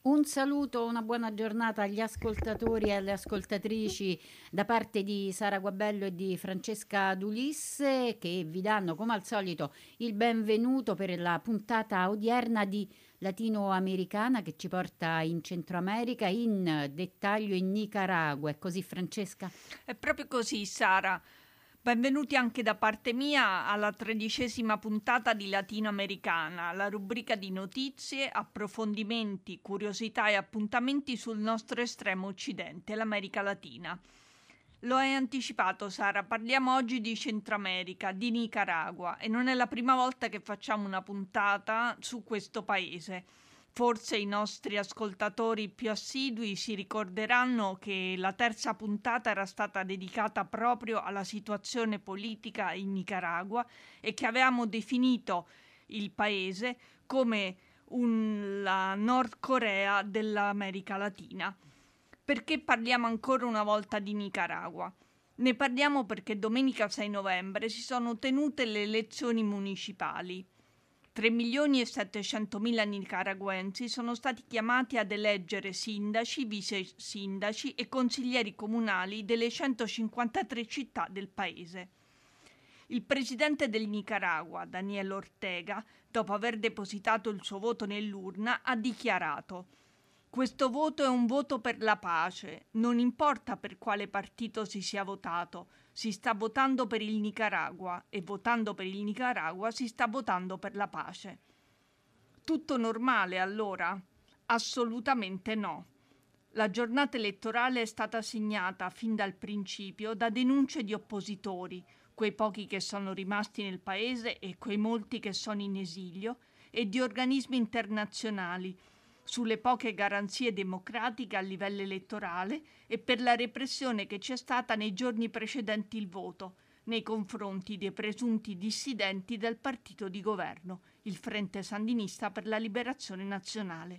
Un saluto, una buona giornata agli ascoltatori e alle ascoltatrici da parte di Sara Guabello e di Francesca Dulisse, che vi danno come al solito il benvenuto per la puntata odierna di Latinoamericana che ci porta in Centro America, in dettaglio in Nicaragua. È così, Francesca? È proprio così, Sara. Benvenuti anche da parte mia alla 13ª puntata di Latinoamericana, la rubrica di notizie, approfondimenti, curiosità e appuntamenti sul nostro estremo occidente, l'America Latina. Lo hai anticipato, Sara, parliamo oggi di Centro America, di Nicaragua, e non è la prima volta che facciamo una puntata su questo paese. Forse i nostri ascoltatori più assidui si ricorderanno che la terza puntata era stata dedicata proprio alla situazione politica in Nicaragua e che avevamo definito il paese come la Nord Corea dell'America Latina. Perché parliamo ancora una volta di Nicaragua? Ne parliamo perché domenica 6 novembre si sono tenute le elezioni municipali. 3 milioni e 700 mila nicaraguensi sono stati chiamati ad eleggere sindaci, vice sindaci e consiglieri comunali delle 153 città del paese. Il presidente del Nicaragua, Daniel Ortega, dopo aver depositato il suo voto nell'urna, ha dichiarato: questo voto è un voto per la pace, non importa per quale partito si sia votato, si sta votando per il Nicaragua e votando per il Nicaragua si sta votando per la pace. Tutto normale allora? Assolutamente no. La giornata elettorale è stata segnata fin dal principio da denunce di oppositori, quei pochi che sono rimasti nel paese e quei molti che sono in esilio, e di organismi internazionali sulle poche garanzie democratiche a livello elettorale e per la repressione che c'è stata nei giorni precedenti il voto nei confronti dei presunti dissidenti del partito di governo, il Frente Sandinista per la Liberazione Nazionale.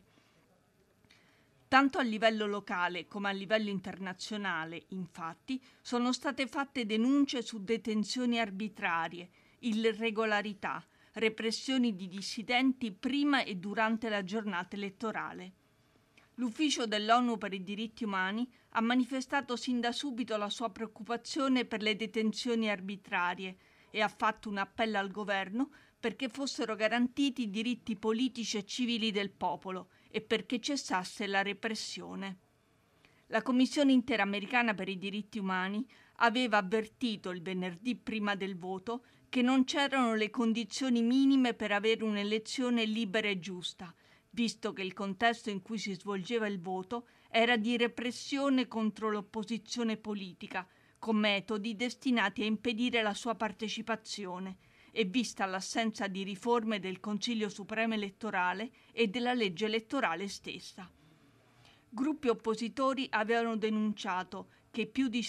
Tanto a livello locale come a livello internazionale, infatti, sono state fatte denunce su detenzioni arbitrarie, irregolarità, repressioni di dissidenti prima e durante la giornata elettorale. L'Ufficio dell'ONU per i diritti umani ha manifestato sin da subito la sua preoccupazione per le detenzioni arbitrarie e ha fatto un appello al governo perché fossero garantiti i diritti politici e civili del popolo e perché cessasse la repressione. La Commissione Interamericana per i diritti umani aveva avvertito il venerdì prima del voto che non c'erano le condizioni minime per avere un'elezione libera e giusta, visto che il contesto in cui si svolgeva il voto era di repressione contro l'opposizione politica, con metodi destinati a impedire la sua partecipazione, e vista l'assenza di riforme del Consiglio Supremo Elettorale e della legge elettorale stessa. Gruppi oppositori avevano denunciato che più di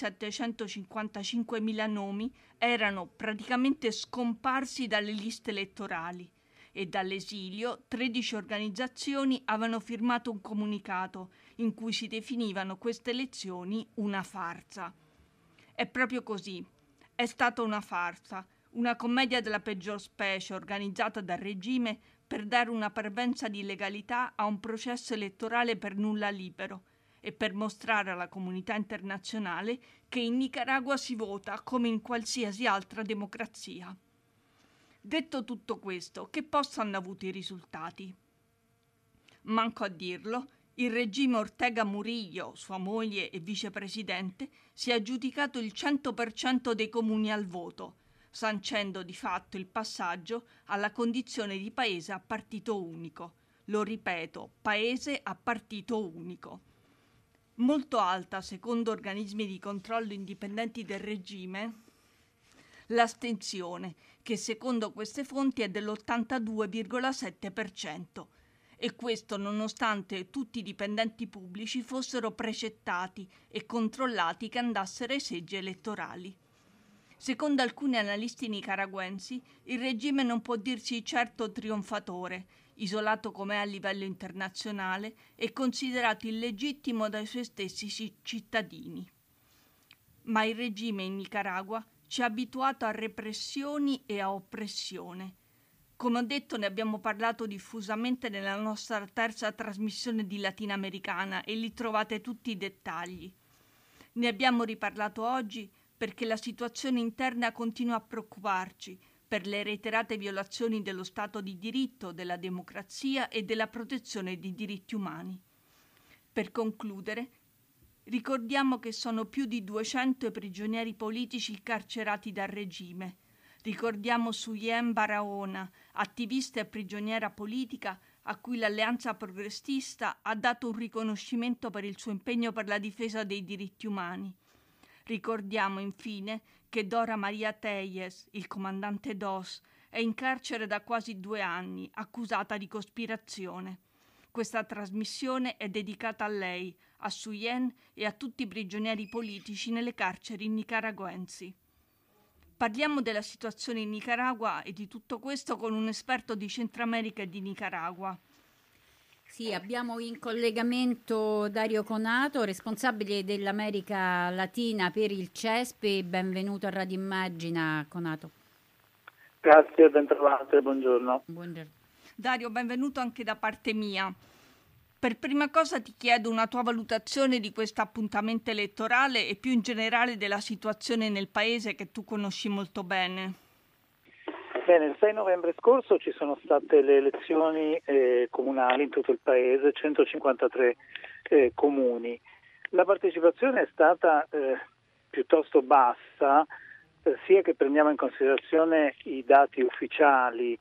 755.000 nomi erano praticamente scomparsi dalle liste elettorali e dall'esilio 13 organizzazioni avevano firmato un comunicato in cui si definivano queste elezioni una farsa. È proprio così. È stata una farsa, una commedia della peggior specie organizzata dal regime per dare una parvenza di legalità a un processo elettorale per nulla libero e per mostrare alla comunità internazionale che in Nicaragua si vota come in qualsiasi altra democrazia. Detto tutto questo, che posto hanno avuto i risultati? Manco a dirlo, il regime Ortega Murillo, sua moglie e vicepresidente, si è aggiudicato il 100% dei comuni al voto, sancendo di fatto il passaggio alla condizione di paese a partito unico. Lo ripeto, paese a partito unico. Molto alta, secondo organismi di controllo indipendenti del regime, l'astensione, che secondo queste fonti è dell'82,7%, e questo nonostante tutti i dipendenti pubblici fossero precettati e controllati che andassero ai seggi elettorali. Secondo alcuni analisti nicaraguensi, il regime non può dirsi certo trionfatore, isolato com'è a livello internazionale e considerato illegittimo dai suoi stessi cittadini. Ma il regime in Nicaragua ci ha abituato a repressioni e a oppressione. Come ho detto, ne abbiamo parlato diffusamente nella nostra terza trasmissione di Latinoamericana e lì trovate tutti i dettagli. Ne abbiamo riparlato oggi perché la situazione interna continua a preoccuparci per le reiterate violazioni dello Stato di diritto, della democrazia e della protezione dei diritti umani. Per concludere, ricordiamo che sono più di 200 i prigionieri politici carcerati dal regime. Ricordiamo Souyen Barahona, attivista e prigioniera politica a cui l'Alleanza Progressista ha dato un riconoscimento per il suo impegno per la difesa dei diritti umani. Ricordiamo infine che Dora Maria Telles, il comandante DOS, è in carcere da quasi 2 anni, accusata di cospirazione. Questa trasmissione è dedicata a lei, a Souyen e a tutti i prigionieri politici nelle carceri nicaraguensi. Parliamo della situazione in Nicaragua e di tutto questo con un esperto di Centro America e di Nicaragua. Sì, abbiamo in collegamento Dario Conato, responsabile dell'America Latina per il CESP. Benvenuto a Radio Immagina, Conato. Grazie, ben trovate, buongiorno. Buongiorno. Dario, benvenuto anche da parte mia. Per prima cosa ti chiedo una tua valutazione di questo appuntamento elettorale e più in generale della situazione nel paese che tu conosci molto bene. Bene, il 6 novembre scorso ci sono state le elezioni comunali in tutto il paese, 153 comuni. La partecipazione è stata piuttosto bassa, sia che prendiamo in considerazione i dati ufficiali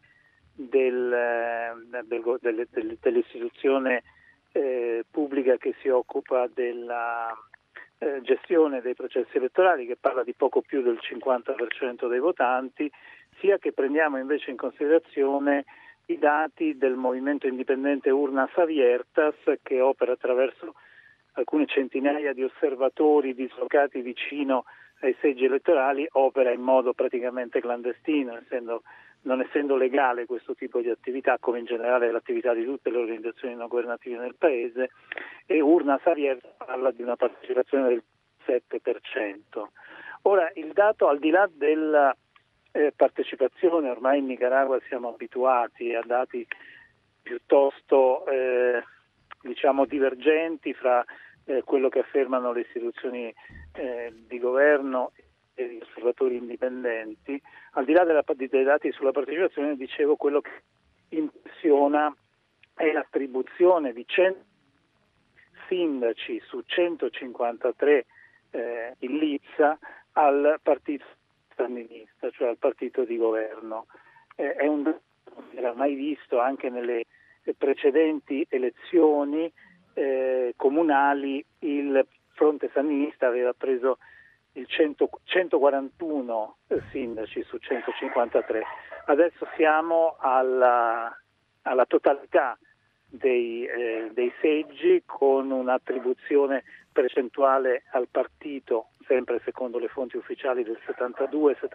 dell'istituzione pubblica che si occupa della gestione dei processi elettorali, che parla di poco più del 50% dei votanti, sia che prendiamo invece in considerazione i dati del movimento indipendente Urnas Abiertas, che opera attraverso alcune centinaia di osservatori dislocati vicino ai seggi elettorali, opera in modo praticamente clandestino, non essendo legale questo tipo di attività, come in generale l'attività di tutte le organizzazioni non governative nel paese, e Urnas Abiertas parla di una partecipazione del 7%. Ora, il dato, al di là della partecipazione, ormai in Nicaragua siamo abituati a dati piuttosto divergenti fra quello che affermano le istituzioni di governo e gli osservatori indipendenti. Al di là dei dati sulla partecipazione, dicevo, quello che impressiona è l'attribuzione di 100 sindaci su 153 in Lizza al partito sandinista, cioè al partito di governo. È un dato che non si era mai visto anche nelle precedenti elezioni comunali. Il fronte sandinista aveva preso il 141 sindaci su 153. Adesso siamo alla totalità dei seggi, con un'attribuzione percentuale al partito, sempre secondo le fonti ufficiali, del 72%,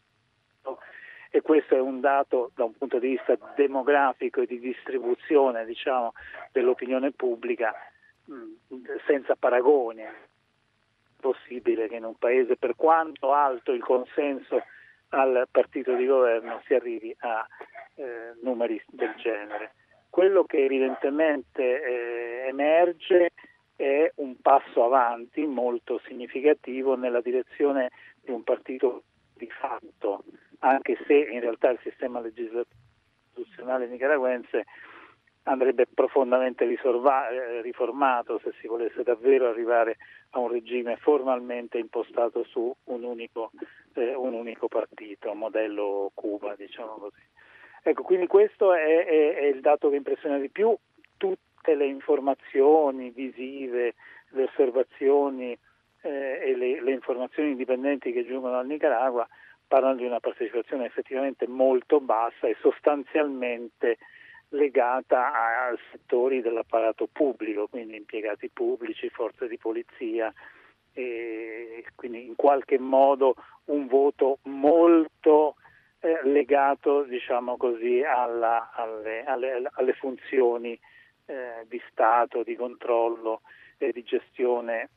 e questo è un dato da un punto di vista demografico e di distribuzione, dell'opinione pubblica senza paragoni. È possibile che in un paese, per quanto alto il consenso al partito di governo, si arrivi a numeri del genere. Quello che evidentemente emerge è un passo avanti molto significativo nella direzione di un partito di fatto, anche se in realtà il sistema legislativo istituzionale nicaraguense andrebbe profondamente riformato se si volesse davvero arrivare a un regime formalmente impostato su un unico partito, modello Cuba, diciamo così. Ecco, quindi questo è il dato che impressiona di più. Tutte le informazioni visive, le osservazioni e le informazioni indipendenti che giungono dal Nicaragua parlano di una partecipazione effettivamente molto bassa e sostanzialmente legata a settori dell'apparato pubblico, quindi impiegati pubblici, forze di polizia, e quindi in qualche modo un voto molto legato, diciamo così, alle funzioni di Stato, di controllo e di gestione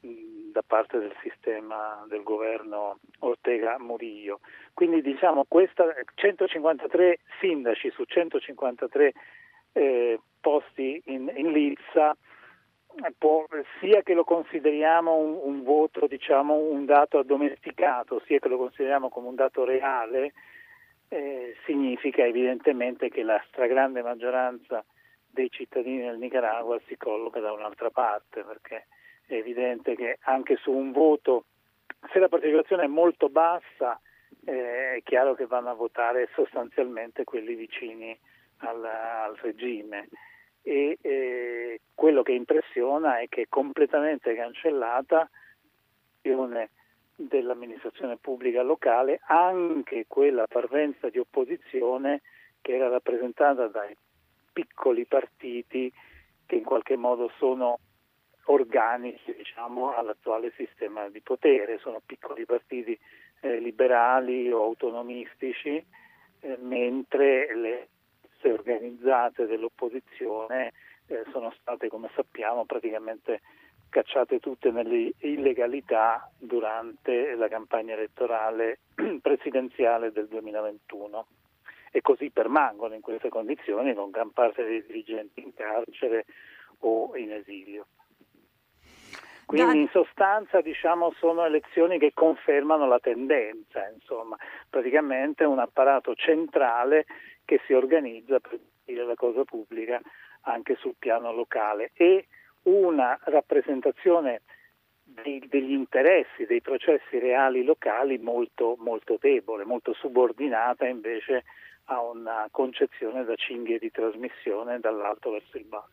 da parte del sistema del governo Ortega Murillo. Quindi diciamo 153 sindaci su 153 posti in lizza, sia che lo consideriamo un voto, diciamo un dato addomesticato, sia che lo consideriamo come un dato reale, significa evidentemente che la stragrande maggioranza dei cittadini del Nicaragua si colloca da un'altra parte, perché è evidente che anche su un voto, se la partecipazione è molto bassa, è chiaro che vanno a votare sostanzialmente quelli vicini al regime. E quello che impressiona è che è completamente cancellata l'azione dell'amministrazione pubblica locale, anche quella parvenza di opposizione che era rappresentata dai piccoli partiti che in qualche modo sono organici, diciamo, all'attuale sistema di potere. Sono piccoli partiti liberali o autonomistici, mentre le forze organizzate dell'opposizione sono state, come sappiamo, praticamente cacciate tutte nelle illegalità durante la campagna elettorale presidenziale del 2021. E così permangono in queste condizioni con gran parte dei dirigenti in carcere o in esilio. Quindi in sostanza, diciamo, sono elezioni che confermano la tendenza, insomma, praticamente un apparato centrale che si organizza per dire la cosa pubblica anche sul piano locale e una rappresentazione degli interessi, dei processi reali locali molto, molto debole, molto subordinata invece a una concezione da cinghie di trasmissione dall'alto verso il basso.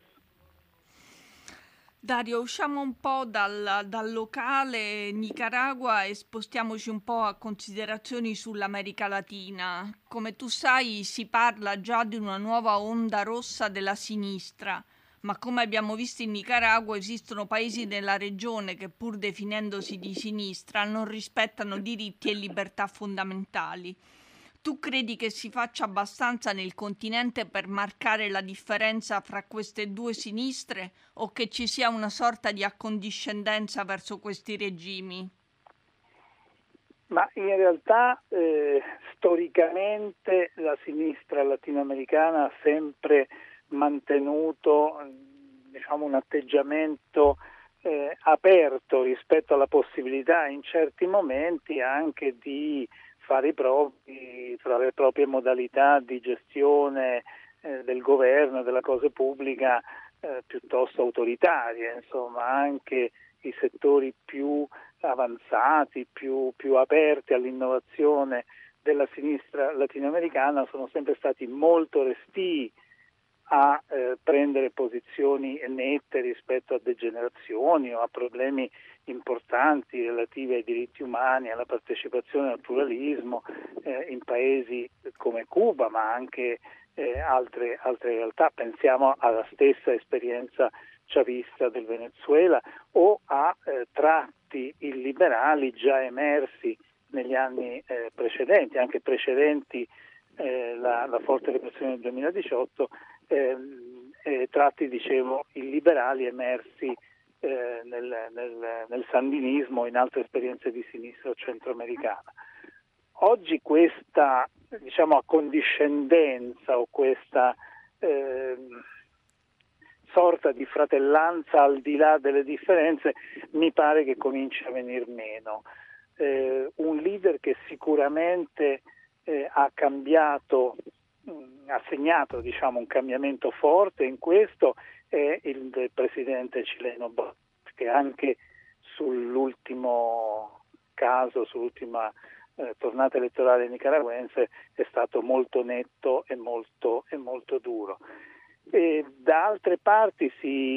Dario, usciamo un po' dal locale Nicaragua e spostiamoci un po' a considerazioni sull'America Latina. Come tu sai, si parla già di una nuova onda rossa della sinistra, ma come abbiamo visto in Nicaragua esistono paesi nella regione che, pur definendosi di sinistra, non rispettano diritti e libertà fondamentali. Tu credi che si faccia abbastanza nel continente per marcare la differenza fra queste due sinistre o che ci sia una sorta di accondiscendenza verso questi regimi? Ma in realtà storicamente la sinistra latinoamericana ha sempre mantenuto, diciamo, un atteggiamento aperto rispetto alla possibilità in certi momenti anche di fare le proprie modalità di gestione del governo e della cosa pubblica piuttosto autoritarie, insomma anche i settori più avanzati, più aperti all'innovazione della sinistra latinoamericana sono sempre stati molto restii a prendere posizioni nette rispetto a degenerazioni o a problemi importanti relativi ai diritti umani, alla partecipazione al pluralismo in paesi come Cuba, ma anche altre realtà. Pensiamo alla stessa esperienza chavista del Venezuela o a tratti illiberali già emersi negli anni precedenti, anche precedenti la forte repressione del 2018, tratti, dicevo, illiberali emersi nel sandinismo e in altre esperienze di sinistra centroamericana. Oggi questa, diciamo, accondiscendenza o questa sorta di fratellanza al di là delle differenze mi pare che cominci a venir meno. Un leader che sicuramente ha segnato, diciamo, un cambiamento forte in questo è il presidente cileno Boric, che anche sull'ultimo caso, sull'ultima tornata elettorale nicaraguense è stato molto netto e molto duro. E da altre parti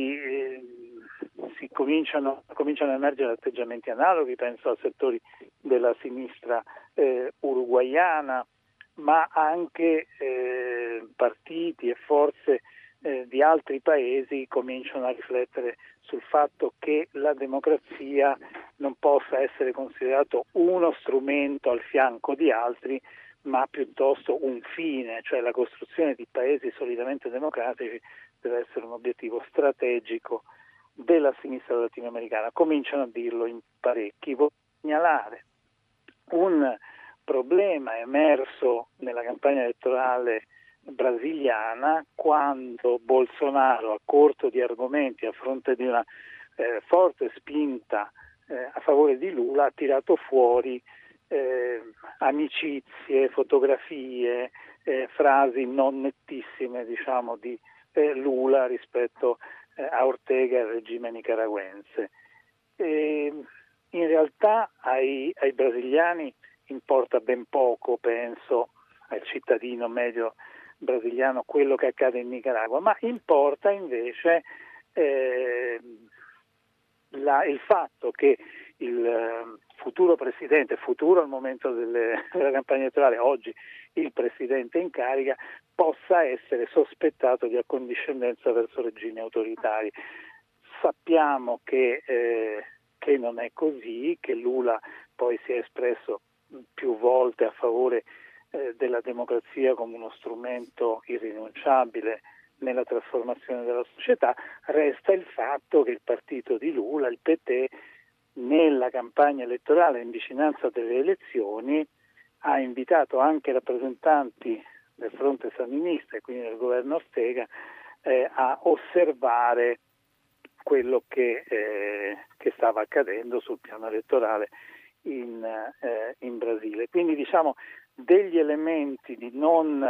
cominciano a emergere atteggiamenti analoghi, penso a settori della sinistra uruguaiana, ma anche partiti e forze di altri paesi cominciano a riflettere sul fatto che la democrazia non possa essere considerato uno strumento al fianco di altri, ma piuttosto un fine, cioè la costruzione di paesi solidamente democratici deve essere un obiettivo strategico della sinistra latinoamericana. Cominciano a dirlo in parecchi. Voglio segnalare un problema emerso nella campagna elettorale brasiliana, quando Bolsonaro, a corto di argomenti, a fronte di una forte spinta a favore di Lula, ha tirato fuori amicizie, fotografie, frasi non nettissime, diciamo, di Lula rispetto a Ortega e al regime nicaraguense. In realtà ai brasiliani importa ben poco, penso, al cittadino medio brasiliano, quello che accade in Nicaragua, ma importa invece il fatto che il futuro presidente, futuro al momento della campagna elettorale, oggi il presidente in carica, possa essere sospettato di accondiscendenza verso regimi autoritari. Sappiamo che non è così, che Lula poi si è espresso più volte a favore della democrazia come uno strumento irrinunciabile nella trasformazione della società. Resta il fatto che il partito di Lula, il PT, nella campagna elettorale in vicinanza delle elezioni ha invitato anche rappresentanti del fronte sandinista e quindi del governo Ortega a osservare quello che stava accadendo sul piano elettorale in Brasile. Quindi diciamo degli elementi di non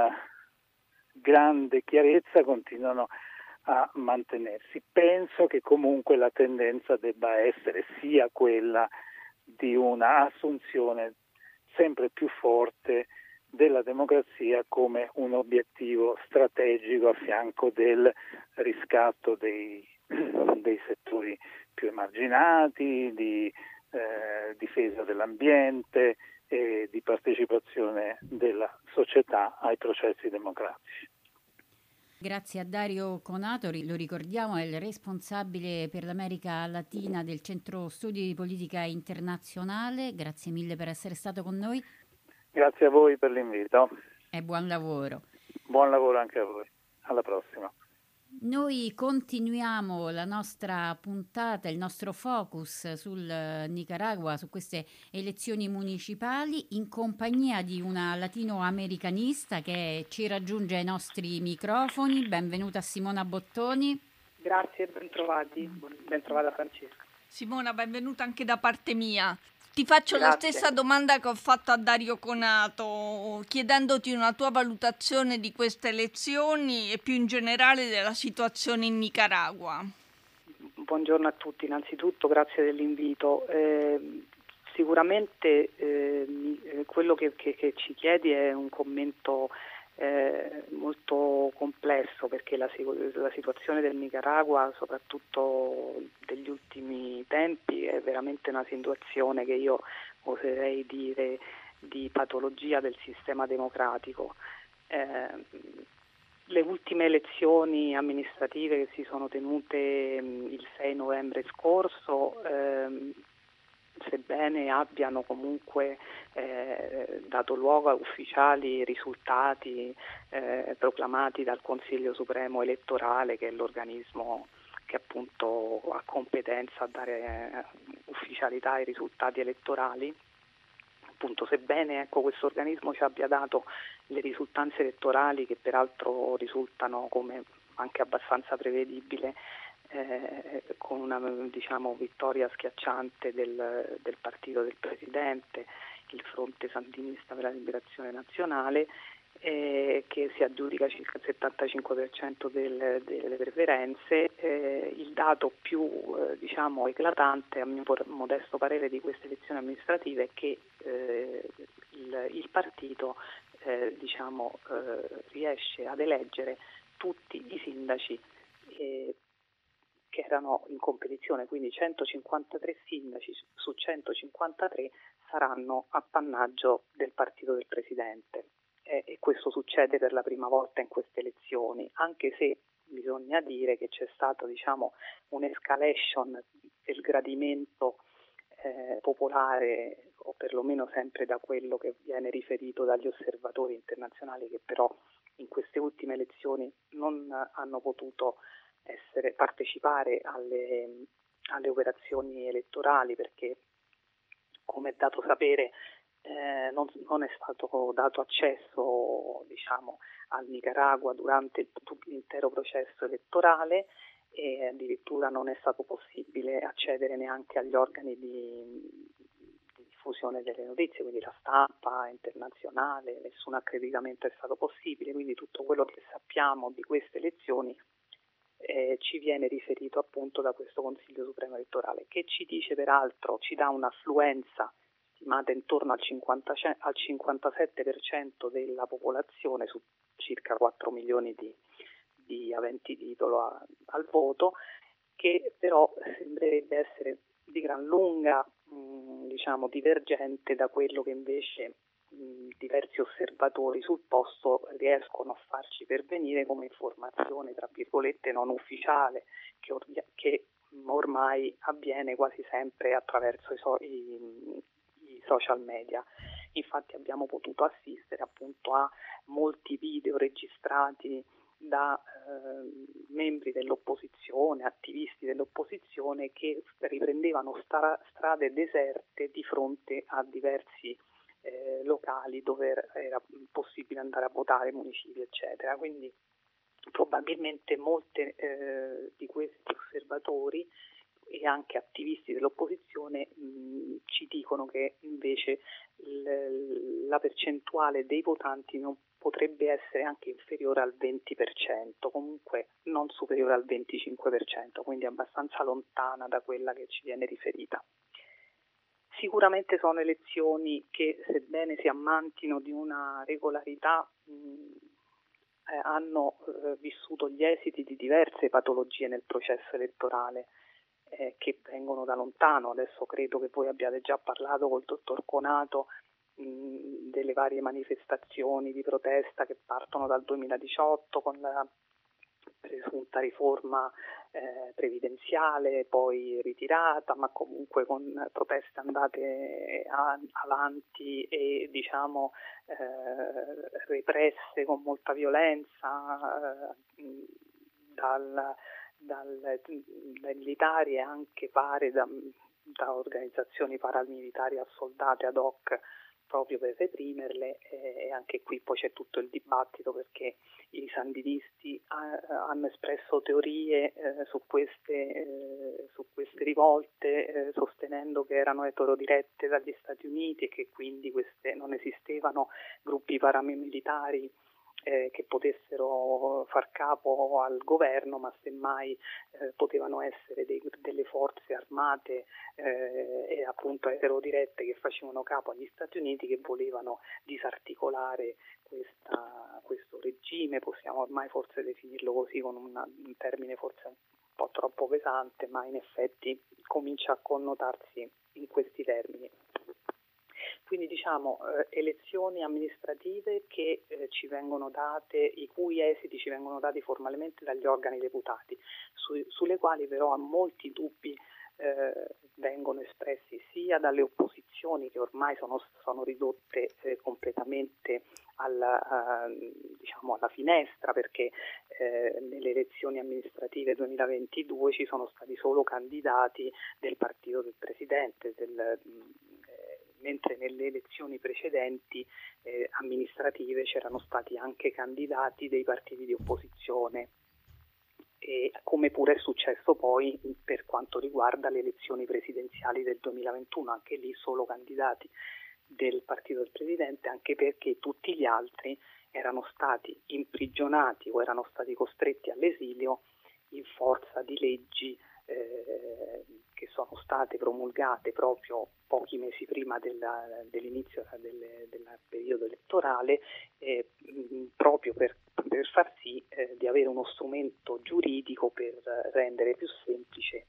grande chiarezza continuano a mantenersi. Penso che comunque la tendenza debba essere sia quella di una assunzione sempre più forte della democrazia come un obiettivo strategico a fianco del riscatto dei settori più emarginati, di difesa dell'ambiente e di partecipazione della società ai processi democratici. Grazie a Dario Conatori, lo ricordiamo, è il responsabile per l'America Latina del Centro Studi di Politica Internazionale. Grazie mille per essere stato con noi. Grazie a voi per l'invito. E buon lavoro. Buon lavoro anche a voi. Alla prossima. Noi continuiamo la nostra puntata, il nostro focus sul Nicaragua, su queste elezioni municipali, in compagnia di una latinoamericanista che ci raggiunge ai nostri microfoni. Benvenuta Simona Bottoni. Grazie, bentrovata Francesca. Simona, benvenuta anche da parte mia. Ti faccio Grazie. la stessa domanda che ho fatto a Dario Conato, chiedendoti una tua valutazione di queste elezioni e più in generale della situazione in Nicaragua. Buongiorno a tutti, innanzitutto grazie dell'invito. Sicuramente quello che ci chiedi è un commento molto complesso, perché la situazione del Nicaragua, soprattutto degli ultimi tempi, è veramente una situazione che io oserei dire di patologia del sistema democratico. Le ultime elezioni amministrative che si sono tenute il 6 novembre scorso, sebbene abbiano comunque dato luogo a ufficiali risultati proclamati dal Consiglio Supremo Elettorale, che è l'organismo che appunto ha competenza a dare ufficialità ai risultati elettorali, appunto, sebbene questo organismo ci abbia dato le risultanze elettorali, che peraltro risultano come anche abbastanza prevedibile, con una vittoria schiacciante del partito del presidente, il Fronte Sandinista per la Liberazione Nazionale, che si aggiudica circa il 75% delle preferenze. Il dato più eclatante, a mio modesto parere, di queste elezioni amministrative è che il partito riesce ad eleggere tutti i sindaci che erano in competizione, quindi 153 sindaci su 153 saranno appannaggio del partito del presidente, e questo succede per la prima volta in queste elezioni, anche se bisogna dire che c'è stato un'escalation del gradimento popolare, o perlomeno sempre da quello che viene riferito dagli osservatori internazionali, che però in queste ultime elezioni non hanno potuto partecipare alle operazioni elettorali, perché, come è dato sapere, non è stato dato accesso, diciamo, al Nicaragua durante l'intero processo elettorale, e addirittura non è stato possibile accedere neanche agli organi di diffusione delle notizie, quindi la stampa internazionale, nessun accreditamento è stato possibile, quindi tutto quello che sappiamo di queste elezioni ci viene riferito appunto da questo Consiglio Supremo Elettorale, che ci dice peraltro, ci dà un'affluenza stimata intorno al 57% della popolazione su circa 4 milioni di aventi titolo al voto, che però sembrerebbe essere di gran lunga diciamo divergente da quello che invece diversi osservatori sul posto riescono a farci pervenire come informazione tra virgolette non ufficiale, che ormai avviene quasi sempre attraverso i social media. Infatti abbiamo potuto assistere appunto a molti video registrati da membri dell'opposizione, attivisti dell'opposizione, che riprendevano strade deserte di fronte a diversi locali dove era possibile andare a votare, municipi eccetera. Quindi probabilmente molte di questi osservatori e anche attivisti dell'opposizione ci dicono che invece la percentuale dei votanti non potrebbe essere anche inferiore al 20%, comunque non superiore al 25%, quindi abbastanza lontana da quella che ci viene riferita. Sicuramente sono elezioni che, sebbene si ammantino di una regolarità, hanno vissuto gli esiti di diverse patologie nel processo elettorale che vengono da lontano. Adesso credo che voi abbiate già parlato col dottor Conato delle varie manifestazioni di protesta che partono dal 2018 con la presunta riforma previdenziale, poi ritirata, ma comunque con proteste andate avanti e diciamo represse con molta violenza dai militari e anche pare da organizzazioni paramilitari assoldate ad hoc proprio per reprimerle, e anche qui poi c'è tutto il dibattito, perché i sandinisti hanno espresso teorie su queste rivolte, sostenendo che erano etorodirette dagli Stati Uniti e che quindi non esistevano gruppi paramilitari che potessero far capo al governo, ma semmai potevano essere delle forze armate e appunto eterodirette che facevano capo agli Stati Uniti, che volevano disarticolare questo regime. Possiamo ormai forse definirlo così, con un termine forse un po' troppo pesante, ma in effetti comincia a connotarsi in questi termini. Quindi diciamo elezioni amministrative che ci vengono date, i cui esiti ci vengono dati formalmente dagli organi deputati, sulle quali però molti dubbi vengono espressi sia dalle opposizioni, che ormai sono ridotte completamente alla finestra, perché nelle elezioni amministrative 2022 ci sono stati solo candidati del partito del Presidente, mentre nelle elezioni precedenti amministrative c'erano stati anche candidati dei partiti di opposizione, e come pure è successo poi per quanto riguarda le elezioni presidenziali del 2021, anche lì solo candidati del partito del Presidente, anche perché tutti gli altri erano stati imprigionati o erano stati costretti all'esilio in forza di leggi che sono state promulgate proprio pochi mesi prima dell'inizio del periodo elettorale, proprio per far sì di avere uno strumento giuridico per rendere più semplice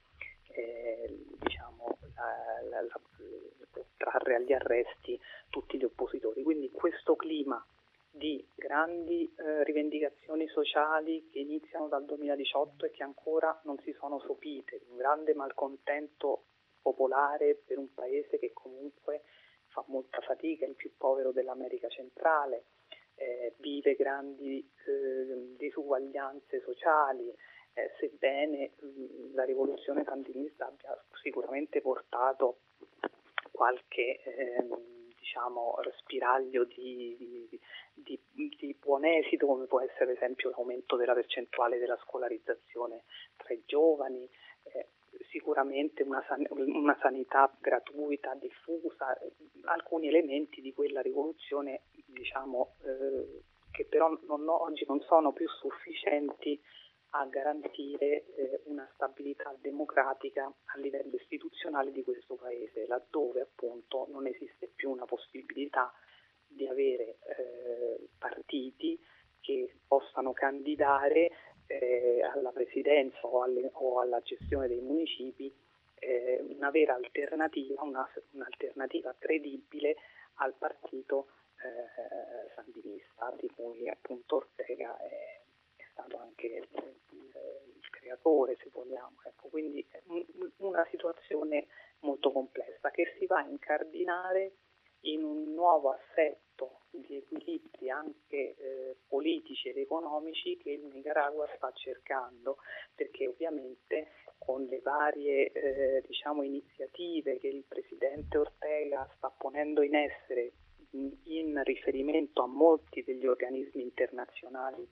trarre agli arresti tutti gli oppositori. Quindi questo clima di grandi rivendicazioni sociali che iniziano dal 2018 e che ancora non si sono sopite, un grande malcontento popolare per un paese che comunque fa molta fatica, è il più povero dell'America centrale, vive grandi disuguaglianze sociali, sebbene la rivoluzione sandinista abbia sicuramente portato qualche spiraglio di buon esito, come può essere ad esempio l'aumento della percentuale della scolarizzazione tra i giovani, sicuramente una sanità gratuita, diffusa, alcuni elementi di quella rivoluzione che però oggi non sono più sufficienti a garantire una stabilità democratica a livello istituzionale di questo Paese, laddove appunto non esiste più una possibilità di avere partiti che possano candidare alla presidenza o alla gestione dei municipi una vera alternativa, un'alternativa credibile al partito sandinista, di cui appunto Ortega è stato anche il creatore, se vogliamo. Ecco, quindi è una situazione molto complessa che si va a incardinare in un nuovo assetto di equilibri anche politici ed economici che il Nicaragua sta cercando, perché ovviamente con le varie iniziative che il presidente Ortega sta ponendo in essere in riferimento a molti degli organismi internazionali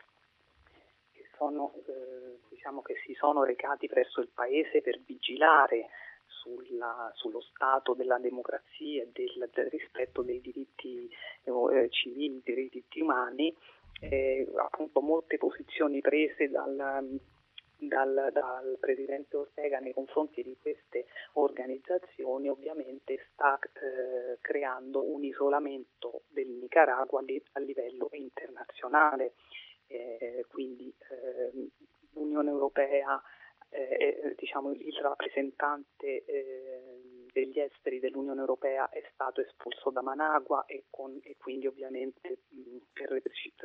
che si sono recati presso il paese per vigilare sullo stato della democrazia e del rispetto dei diritti civili, dei diritti umani, appunto molte posizioni prese dal presidente Ortega nei confronti di queste organizzazioni ovviamente sta creando un isolamento del Nicaragua a livello internazionale. Quindi l'Unione Europea, il rappresentante degli esteri dell'Unione Europea è stato espulso da Managua e quindi ovviamente per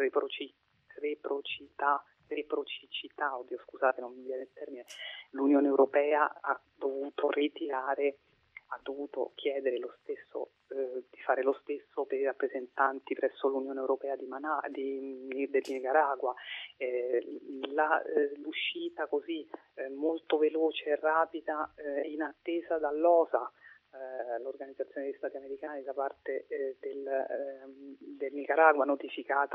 reciprocità, non mi viene il termine, l'Unione Europea ha dovuto chiedere lo stesso, di fare lo stesso per i rappresentanti presso l'Unione Europea del Nicaragua. L'uscita così molto veloce e rapida in attesa dall'OSA, l'Organizzazione degli Stati Americani, da parte del Nicaragua, notificata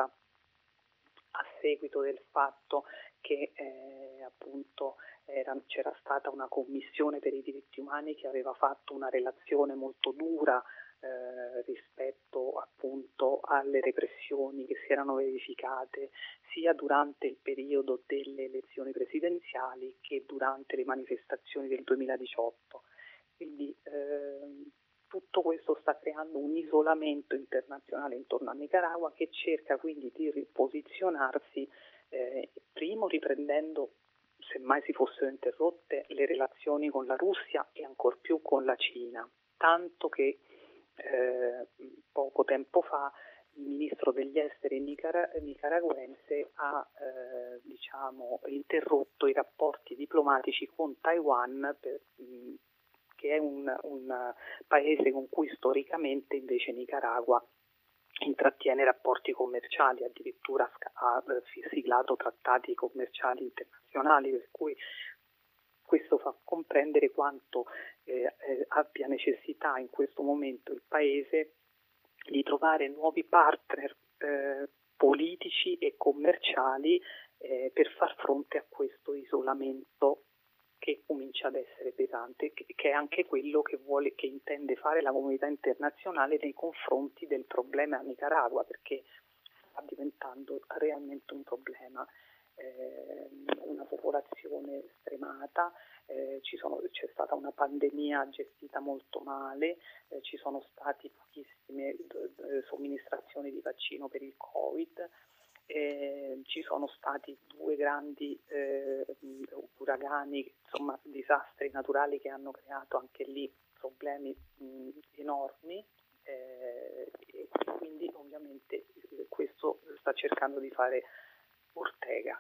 a seguito del fatto che appunto c'era stata una commissione per i diritti umani che aveva fatto una relazione molto dura rispetto appunto alle repressioni che si erano verificate sia durante il periodo delle elezioni presidenziali che durante le manifestazioni del 2018. Quindi tutto questo sta creando un isolamento internazionale intorno a Nicaragua, che cerca quindi di riposizionarsi, primo riprendendo, se mai si fossero interrotte, le relazioni con la Russia e ancor più con la Cina, tanto che poco tempo fa il ministro degli esteri nicaraguense ha interrotto i rapporti diplomatici con Taiwan, che è un paese con cui storicamente invece Nicaragua intrattiene rapporti commerciali, addirittura ha siglato trattati commerciali internazionali, per cui questo fa comprendere quanto abbia necessità in questo momento il paese di trovare nuovi partner politici e commerciali per far fronte a questo isolamento che comincia ad essere pesante, che è anche quello che intende fare la comunità internazionale nei confronti del problema Nicaragua, perché sta diventando realmente un problema. Una popolazione stremata, c'è stata una pandemia gestita molto male, ci sono stati pochissime somministrazioni di vaccino per il Covid, ci sono stati 2 grandi uragani, insomma disastri naturali che hanno creato anche lì problemi enormi, e quindi ovviamente questo sta cercando di fare Ortega.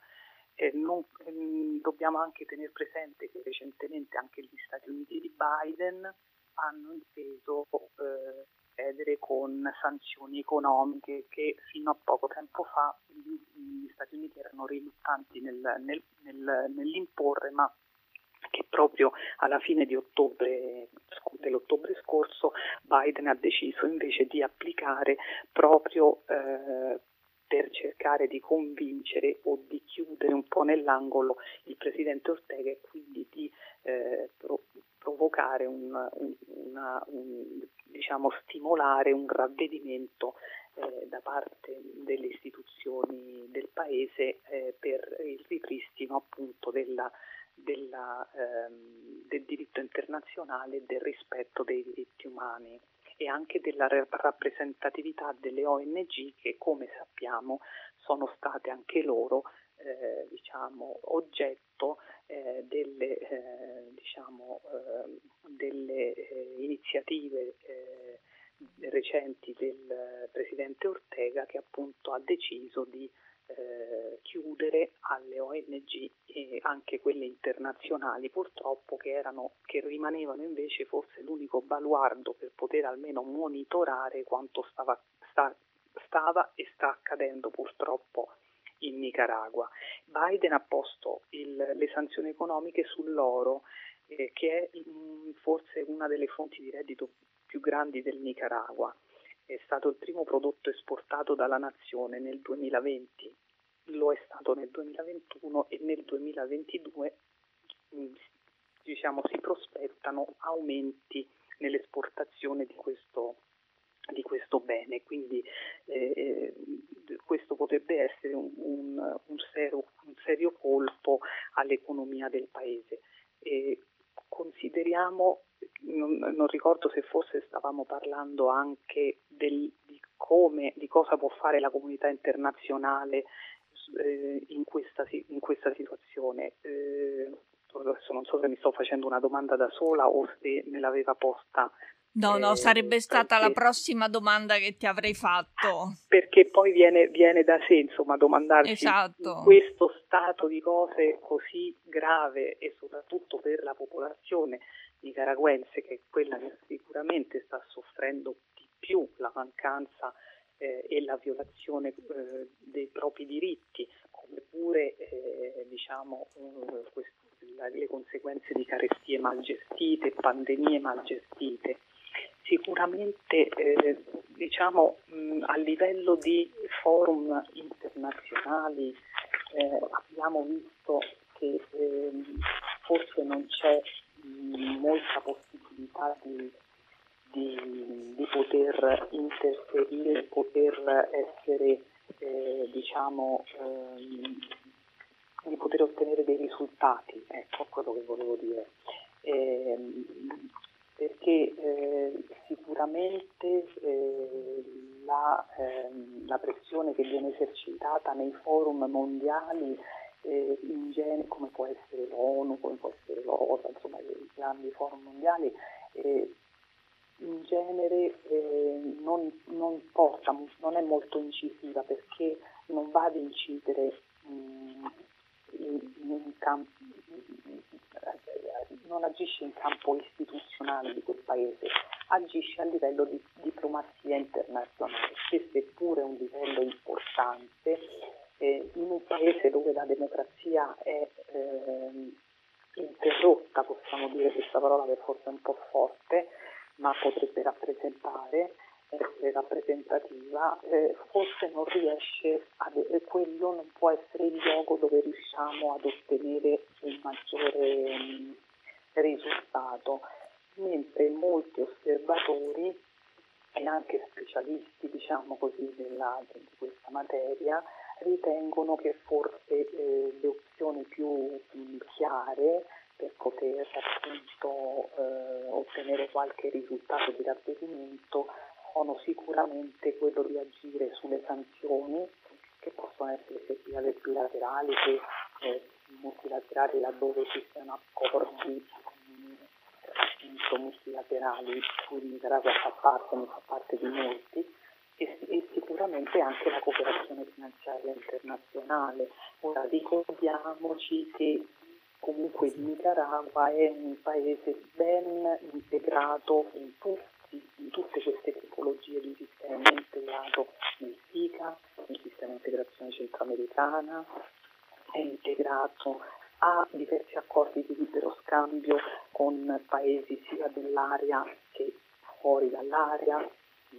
Dobbiamo anche tenere presente che recentemente anche gli Stati Uniti di Biden hanno inteso procedere con sanzioni economiche che fino a poco tempo fa gli Stati Uniti erano riluttanti nell'imporre, ma che proprio alla fine di dell'ottobre scorso Biden ha deciso invece di applicare proprio per cercare di convincere o di chiudere un po' nell'angolo il presidente Ortega e quindi di provocare diciamo stimolare un ravvedimento da parte delle istituzioni del paese per il ripristino appunto del diritto internazionale e del rispetto dei diritti umani e anche della rappresentatività delle ONG che, come sappiamo, sono state anche loro diciamo oggetto delle iniziative recenti del presidente Ortega, che appunto ha deciso di chiudere alle ONG e anche quelle internazionali purtroppo che rimanevano invece forse l'unico baluardo per poter almeno monitorare quanto stava e sta accadendo purtroppo in Nicaragua. Biden ha posto le sanzioni economiche sull'oro che è forse una delle fonti di reddito più grandi del Nicaragua. È stato il primo prodotto esportato dalla nazione nel 2020, lo è stato nel 2021 e nel 2022 diciamo, si prospettano aumenti nell'esportazione di questo bene, quindi questo potrebbe essere un serio colpo all'economia del paese. Consideriamo, non ricordo se forse stavamo parlando anche di cosa può fare la comunità internazionale in questa situazione. Adesso non so se mi sto facendo una domanda da sola o se me l'aveva posta. No, sarebbe stata la prossima domanda che ti avrei fatto. Perché poi viene da sé, insomma, domandarsi esatto. In questo stato di cose così grave e soprattutto per la popolazione nicaragüense, che è quella che sicuramente sta soffrendo di più la mancanza e la violazione dei propri diritti, come pure le conseguenze di carestie mal gestite, pandemie mal gestite. Sicuramente a livello di forum internazionali abbiamo visto che forse non c'è molta possibilità di poter interferire, poter essere di poter ottenere dei risultati, ecco quello che volevo dire. Perché sicuramente la pressione che viene esercitata nei forum mondiali in genere, come può essere l'ONU, come può essere l'OSA, insomma i grandi forum mondiali, in genere non è molto incisiva, perché non va ad incidere non agisce in campo istituzionale di quel paese, agisce a livello di diplomazia internazionale, che seppure è un livello importante in un paese dove la democrazia è interrotta, possiamo dire questa parola che forse è un po' forte, ma potrebbe essere rappresentativa, forse non riesce quello non può essere il luogo dove riusciamo ad ottenere un maggiore risultato, mentre molti osservatori e anche specialisti, diciamo così, di questa materia ritengono che forse le opzioni più chiare per poter appunto ottenere qualche risultato di ravvedimento sono sicuramente quello di agire sulle sanzioni, che possono essere sia bilaterali che multilaterali, laddove ci siano accordi multilaterali, cui il Nicaragua ne fa parte di molti, e sicuramente anche la cooperazione finanziaria internazionale. Ora ricordiamoci che comunque il Nicaragua è un paese ben integrato in tutta in tutte queste tipologie di sistemi. È integrato nel SICA, nel sistema di integrazione centroamericana, è integrato a diversi accordi di libero scambio con paesi sia dell'area che fuori dall'area,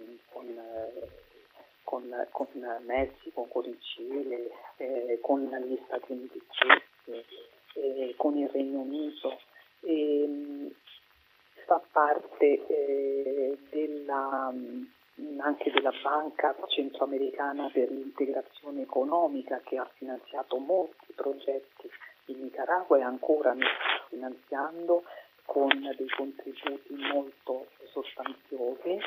con Messico, con il Cile, con gli Stati Uniti stessi, con il Regno Unito. Fa parte anche della Banca Centroamericana per l'Integrazione Economica, che ha finanziato molti progetti in Nicaragua e ancora ne sta finanziando con dei contributi molto sostanziosi.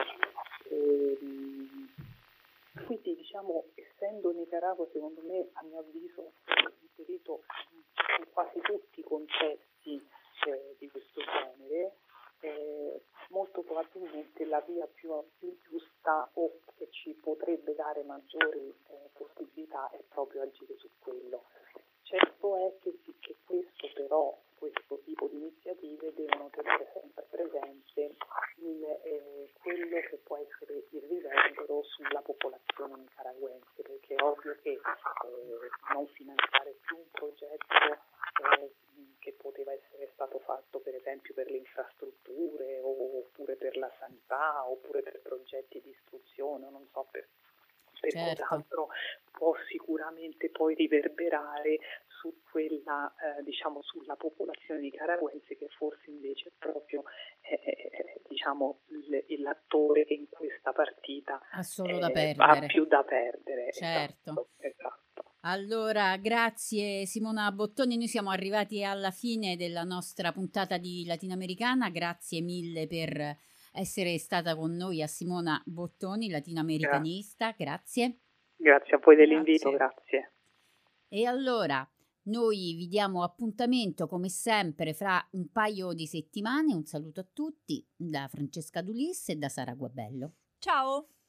Quindi essendo Nicaragua, secondo me, a mio avviso, inserito in quasi tutti i contesti di questo genere, molto probabilmente la via più giusta o che ci potrebbe dare maggiori possibilità è proprio agire su quello. Certo è che questo tipo di iniziative devono tenere sempre presente quello che può essere il riverbero sulla popolazione nicaragüense, perché è ovvio che non finanziare più un progetto che poteva essere stato fatto per esempio per le infrastrutture oppure per la sanità oppure per progetti di istruzione, non so per certo. cos'altro, può sicuramente poi riverberare su quella sulla popolazione nicaragüense, che forse invece è proprio l'attore che in questa partita Ha solo da ha perdere. più da perdere. Certo. Esatto. Allora, grazie Simona Bottoni, noi siamo arrivati alla fine della nostra puntata di Latinoamericana, grazie mille per essere stata con noi a Simona Bottoni, latinoamericanista, grazie. Grazie a voi dell'invito, grazie. E allora, noi vi diamo appuntamento come sempre fra un paio di settimane, un saluto a tutti da Francesca Dulis e da Sara Guabello. Ciao!